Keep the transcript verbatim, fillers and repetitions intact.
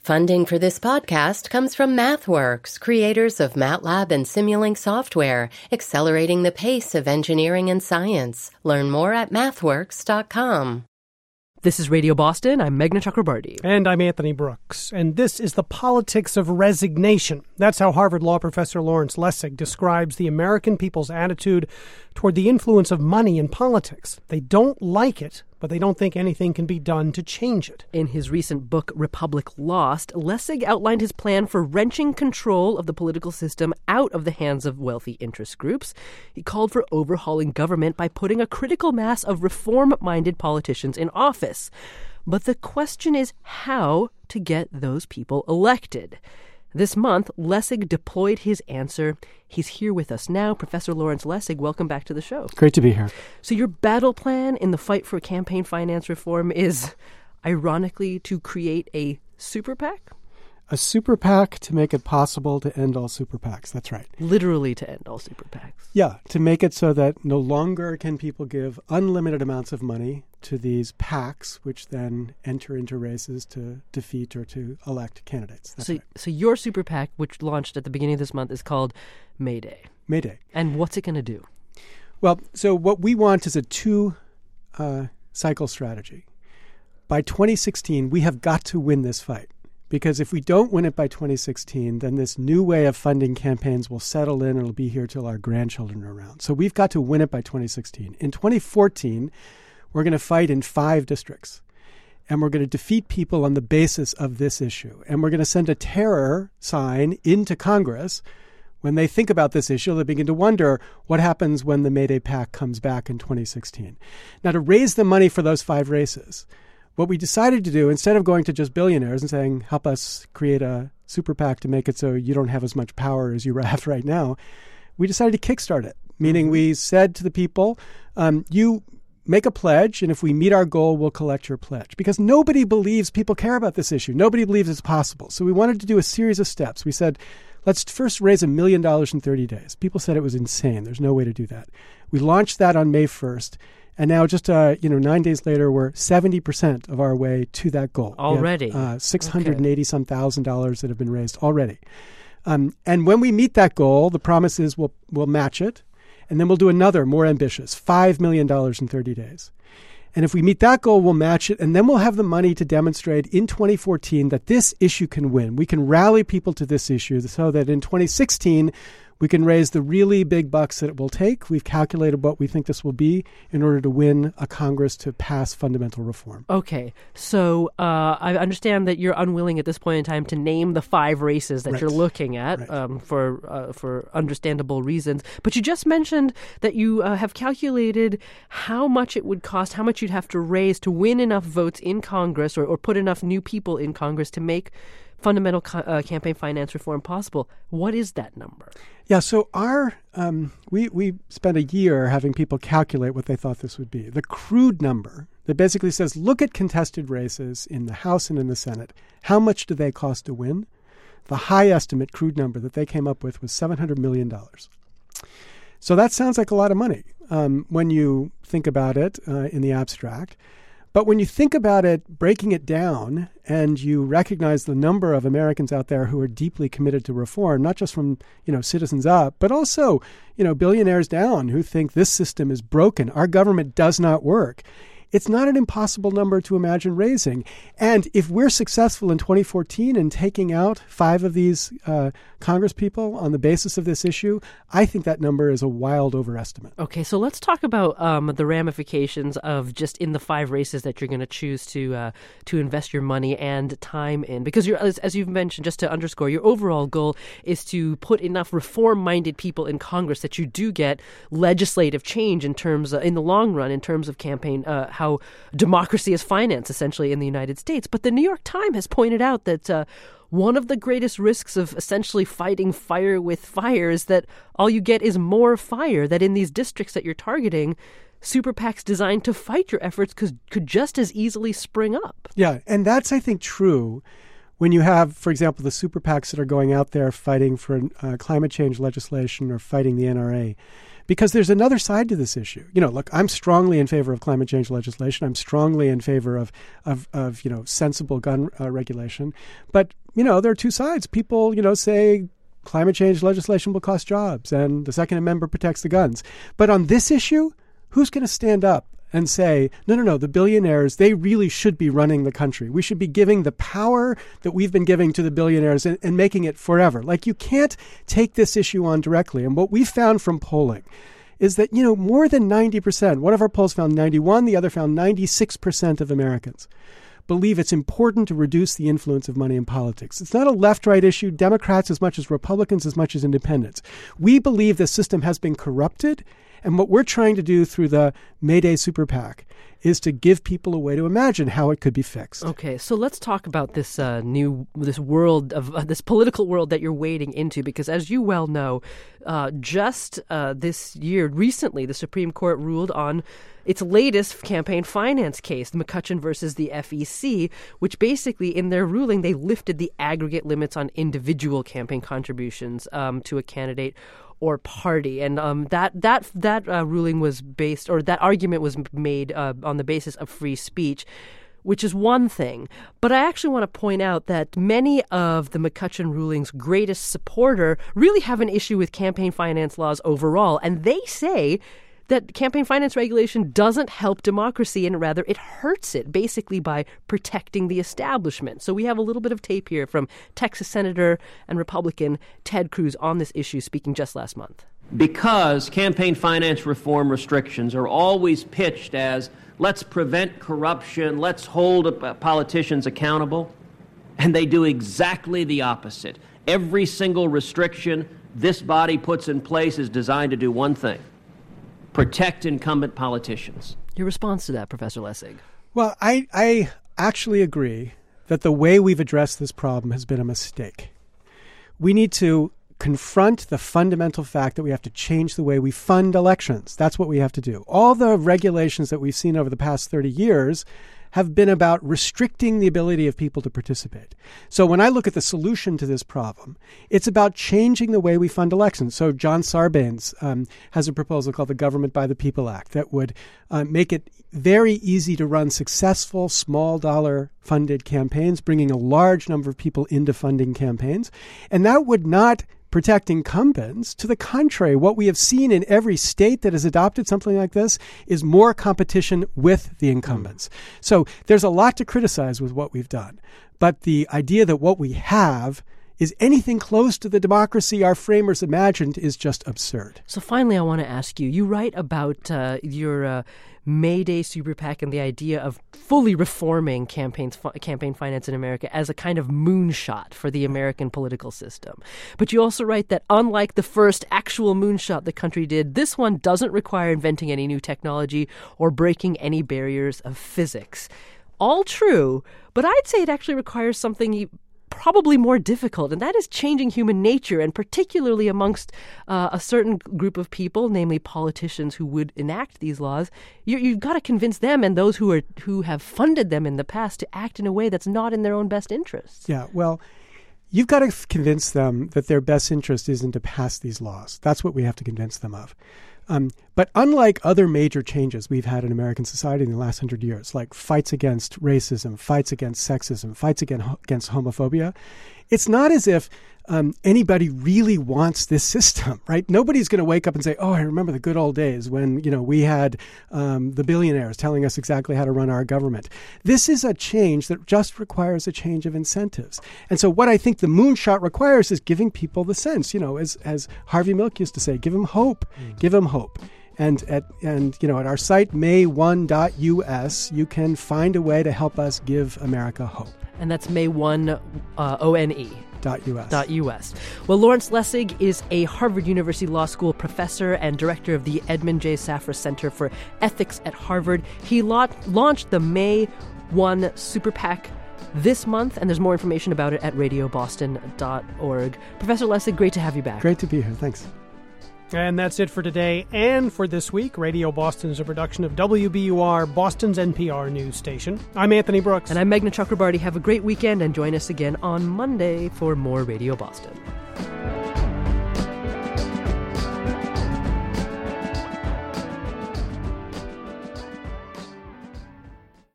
Funding for this podcast comes from MathWorks, creators of MATLAB and Simulink software, accelerating the pace of engineering and science. Learn more at mathworks dot com. This is Radio Boston. I'm Meghna Chakrabarti. And I'm Anthony Brooks. And this is the politics of resignation. That's how Harvard Law professor Lawrence Lessig describes the American people's attitude toward the influence of money in politics. They don't like it, but they don't think anything can be done to change it. In his recent book, Republic Lost, Lessig outlined his plan for wrenching control of the political system out of the hands of wealthy interest groups. He called for overhauling government by putting a critical mass of reform-minded politicians in office. But the question is how to get those people elected. This month, Lessig deployed his answer. He's here with us now. Professor Lawrence Lessig, welcome back to the show. Great to be here. So your battle plan in the fight for campaign finance reform is, ironically, to create a super PAC? A super PAC to make it possible to end all super PACs. That's right. Literally to end all super PACs. Yeah, to make it so that no longer can people give unlimited amounts of money to these PACs, which then enter into races to defeat or to elect candidates. That's so, right. so your super PAC, which launched at the beginning of this month, is called Mayday. Mayday. And what's it going to do? Well, so what we want is a two-cycle uh, strategy. By twenty sixteen, we have got to win this fight. Because if we don't win it by twenty sixteen, then this new way of funding campaigns will settle in and it'll be here till our grandchildren are around. So we've got to win it by twenty sixteen. In twenty fourteen, we're going to fight in five districts. And we're going to defeat people on the basis of this issue. And we're going to send a terror sign into Congress. When they think about this issue, they begin to wonder what happens when the Mayday PAC comes back in twenty sixteen. Now, to raise the money for those five races, what we decided to do, instead of going to just billionaires and saying, help us create a super PAC to make it so you don't have as much power as you have right now, we decided to kickstart it. Meaning we said to the people, um, you make a pledge, and if we meet our goal, we'll collect your pledge. Because nobody believes people care about this issue. Nobody believes it's possible. So we wanted to do a series of steps. We said, let's first raise a million dollars in thirty days. People said it was insane. There's no way to do that. We launched that on May first. And now just, uh, you know, nine days later, we're seventy percent of our way to that goal. Already? We have, uh, six hundred eighty some thousand dollars that have been raised already. Um, and when we meet that goal, the promise is we'll, we'll match it. And then we'll do another, more ambitious, five million dollars in thirty days. And if we meet that goal, we'll match it. And then we'll have the money to demonstrate in twenty fourteen that this issue can win. We can rally people to this issue so that in twenty sixteen, we can raise the really big bucks that it will take. We've calculated what we think this will be in order to win a Congress to pass fundamental reform. Okay. So uh, I understand that you're unwilling at this point in time to name the five races that right. you're looking at right. um, for uh, for understandable reasons. But you just mentioned that you uh, have calculated how much it would cost, how much you'd have to raise to win enough votes in Congress or, or put enough new people in Congress to make fundamental co- uh, campaign finance reform possible. What is that number? Yeah, so our um, we we spent a year having people calculate what they thought this would be. The crude number that basically says, look at contested races in the House and in the Senate. How much do they cost to win? The high estimate crude number that they came up with was seven hundred million dollars. So that sounds like a lot of money um, when you think about it uh, in the abstract. But when you think about it, breaking it down, and you recognize the number of Americans out there who are deeply committed to reform, not just from, you know, citizens up, but also, you know, billionaires down who think this system is broken, our government does not work, it's not an impossible number to imagine raising. And if we're successful in twenty fourteen in taking out five of these uh, Congress people on the basis of this issue, I think that number is a wild overestimate. Okay, so let's talk about um, the ramifications of just in the five races that you're going to choose to uh, to invest your money and time in. Because you're, as, as you've mentioned, just to underscore, your overall goal is to put enough reform-minded people in Congress that you do get legislative change in terms, of, in the long run, in terms of campaign, uh, how democracy is financed, essentially, in the United States. But the New York Times has pointed out that uh, one of the greatest risks of essentially fighting fire with fire is that all you get is more fire, that in these districts that you're targeting, super PACs designed to fight your efforts could, could just as easily spring up. Yeah, and that's, I think, true when you have, for example, the super PACs that are going out there fighting for uh, climate change legislation or fighting the N R A. Because there's another side to this issue. You know, look, I'm strongly in favor of climate change legislation. I'm strongly in favor of, of, of you know, sensible gun uh, regulation. But, you know, there are two sides. People, you know, say climate change legislation will cost jobs and the Second Amendment protects the guns. But on this issue, who's going to stand up and say, no, no, no, the billionaires, they really should be running the country. We should be giving the power that we've been giving to the billionaires and, and making it forever. Like, you can't take this issue on directly. And what we found from polling is that, you know, more than ninety percent, one of our polls found ninety-one, the other found ninety-six percent of Americans believe it's important to reduce the influence of money in politics. It's not a left-right issue, Democrats as much as Republicans, as much as independents. We believe the system has been corrupted, and what we're trying to do through the May Day Super PAC is to give people a way to imagine how it could be fixed. Okay, so let's talk about this uh, new, this world of, uh, this political world that you're wading into, because as you well know, uh, just uh, this year, recently, the Supreme Court ruled on its latest campaign finance case, McCutcheon versus the F E C, which basically, in their ruling, they lifted the aggregate limits on individual campaign contributions um, to a candidate or party, and um, that that that uh, ruling was based, or that argument was made uh, on the basis of free speech, which is one thing. But I actually want to point out that many of the McCutcheon ruling's greatest supporter really have an issue with campaign finance laws overall, and they say that campaign finance regulation doesn't help democracy, and rather it hurts it, basically by protecting the establishment. So we have a little bit of tape here from Texas Senator and Republican Ted Cruz on this issue, speaking just last month. Because campaign finance reform restrictions are always pitched as, let's prevent corruption, let's hold politicians accountable, and they do exactly the opposite. Every single restriction this body puts in place is designed to do one thing: protect incumbent politicians. Your response to that, Professor Lessig? Well, I, I actually agree that the way we've addressed this problem has been a mistake. We need to confront the fundamental fact that we have to change the way we fund elections. That's what we have to do. All the regulations that we've seen over the past thirty years have been about restricting the ability of people to participate. So when I look at the solution to this problem, it's about changing the way we fund elections. So John Sarbanes um, has a proposal called the Government by the People Act that would uh, make it very easy to run successful small dollar funded campaigns, bringing a large number of people into funding campaigns. And that would not protect incumbents. To the contrary, what we have seen in every state that has adopted something like this is more competition with the incumbents. So there's a lot to criticize with what we've done. But the idea that what we have is anything close to the democracy our framers imagined is just absurd. So finally, I want to ask you, you write about uh, your uh, May Day Super PAC and the idea of fully reforming campaigns, campaign finance in America as a kind of moonshot for the American political system. But you also write that unlike the first actual moonshot the country did, this one doesn't require inventing any new technology or breaking any barriers of physics. All true, but I'd say it actually requires something probably more difficult, and that is changing human nature, and particularly amongst uh, a certain group of people, namely politicians who would enact these laws. You, you've got to convince them and those who are who have funded them in the past to act in a way that's not in their own best interests. Yeah, well, you've got to f- convince them that their best interest isn't to pass these laws. That's what we have to convince them of. Um, but unlike other major changes we've had in American society in the last hundred years, like fights against racism, fights against sexism, fights against, against homophobia, it's not as if um, anybody really wants this system, right? Nobody's going to wake up and say, oh, I remember the good old days when, you know, we had um, the billionaires telling us exactly how to run our government. This is a change that just requires a change of incentives. And so what I think the moonshot requires is giving people the sense, you know, as, as Harvey Milk used to say, give them hope, mm. give them hope. And at and you know at our site may one dot U S you can find a way to help us give America hope. And that's May one, uh, O N E. Dot US. Dot US. Well, Lawrence Lessig is a Harvard University Law School professor and director of the Edmund J. Safra Center for Ethics at Harvard. He la- launched the May one Super PAC this month, and there's more information about it at radio boston dot org. Professor Lessig, great to have you back. Great to be here. Thanks. And that's it for today and for this week. Radio Boston is a production of W B U R, Boston's N P R news station. I'm Anthony Brooks. And I'm Meghna Chakrabarty. Have a great weekend and join us again on Monday for more Radio Boston.